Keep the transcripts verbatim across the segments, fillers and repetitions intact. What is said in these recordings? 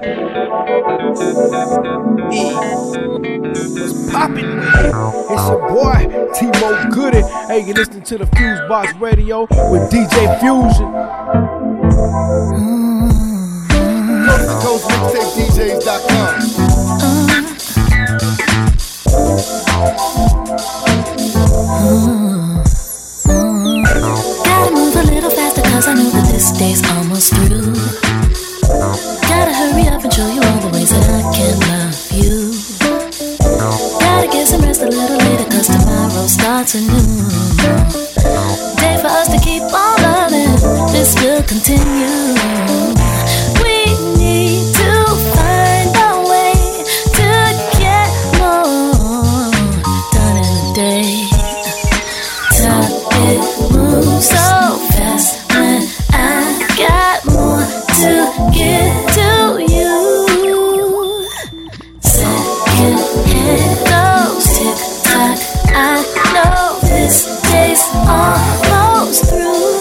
What's poppin' with it? It's your boy, T-Mo Goody. Hey, you listening to the Fusebox Radio with D J Fusion. Coast to Coast Mixtape D Js dot com. Gotta move a little faster cause I know that this day's almost through. Gotta hurry up and show you all the ways that I can love you. Gotta get some rest a little later cause tomorrow starts anew. Day for us to keep on loving, this will continue. We need to find a way to get more done in a day. Time it moves so fast when I got more to give to you. Second hand goes tick tock. I know this day's almost through.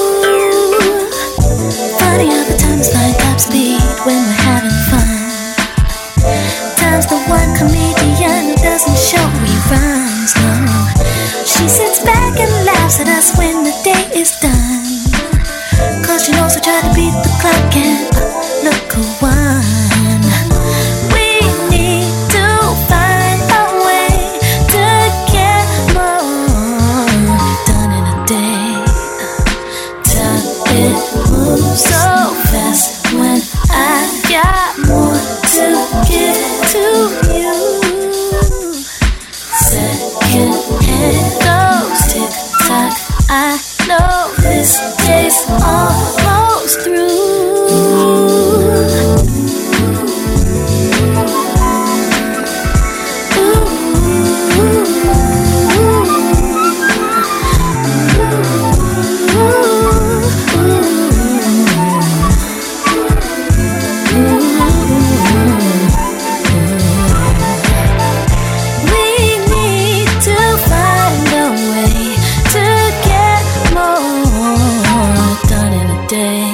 Funny how the time is flying top speed when we're having fun. Time's the one comedian who doesn't show reruns, no. She sits back and laughs at us when the day is done. Cause she knows I try to beat the clock and uh, look who won. We need to find a way to get more done in a day. Time it moves so fast when I got more to give to you. Second hand goes tick tock. I know this day's almost through. We need to find a way to get more done in a day.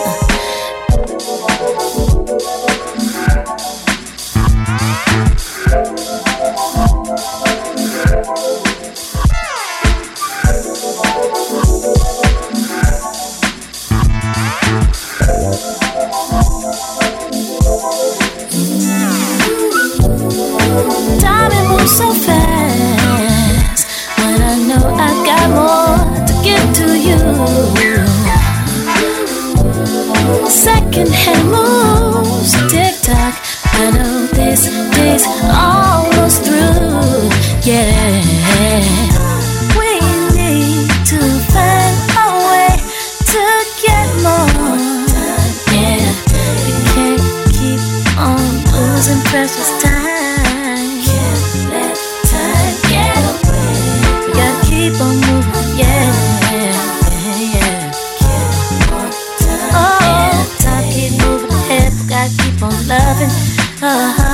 Time it moves so fast when I know I got more to give to you. Second hand moves tick tock. I know this day's almost through. Yeah, we need to find a way to get more. Yeah, we can't keep on losing precious time. Can't let time get away. We gotta keep on moving. Yeah, yeah, yeah. Oh, time keep moving ahead. We gotta keep on loving. Uh-huh.